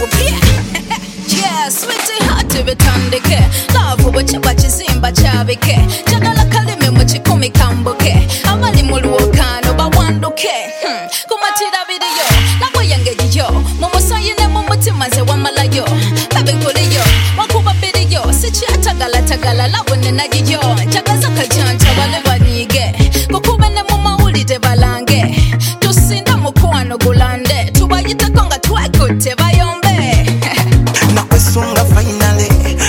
Yeah, sweetie hati bitandike love bwekiba kizimba kyabike njagala kalime mu kikumi kambuke abali mu lwokano bawanduke kumatira biriyo nabwe yangejiyo mu musayi ne mu mutima nze wamalayo bebe nkoliyo wakuba biriyo sikyatagalatagala love nenagiyo njagaza kajanja bale banyige kukuba ne mu mawulire balange tusinda mukwano gulande tubayiteko nga twekutte bayombe nakwesunga finally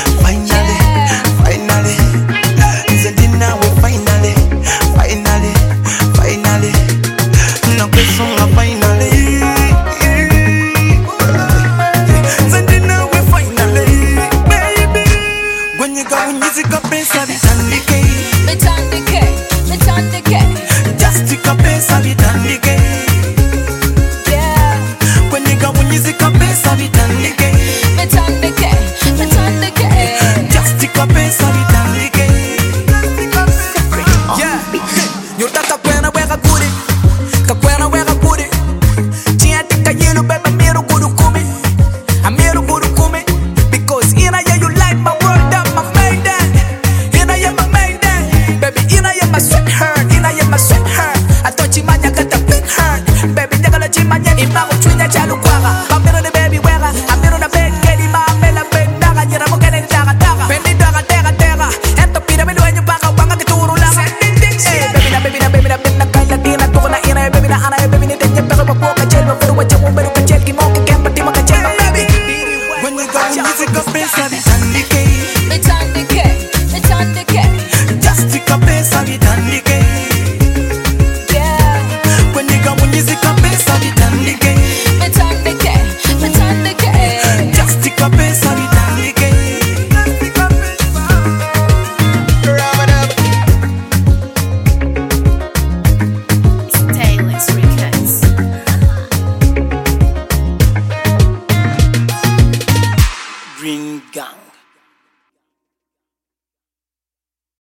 nze ndi nawe finally nakwesunga finally nze ndi nawe finally baby gwenyiga unyizika pesa bitandike justika pesa bitandike gwenyiga unyizika pesa bitandike justika pesa bitandike nyotaka kwena weka kuri kakwena weka kuri tiatika yelo beba mero guru kumi amero guru kumi because ina ya you like my world up my maiden ina ya my maiden baby ina ya my sweetheart ina ya my sweetheart atochi manya kata big heart baby njagala chimanya imago twinya chalu kwaga amero de baby wega amero na bed kedi ma amela bed daga nyera mo kene daga daga pendi daga daga ento pira me dueño paga wanga que turu la baby na kaila dina to na ina baby na ana baby ni tenye pero pa poka chel pa pero wacha mo pero ka chel ki mo ke kemba ti mo ka chel baby when you got music of pesa bitandike justika pesa bitandike when you got music of pesa bitandike justika pesa bitandike Taylor's Records. Green Gang.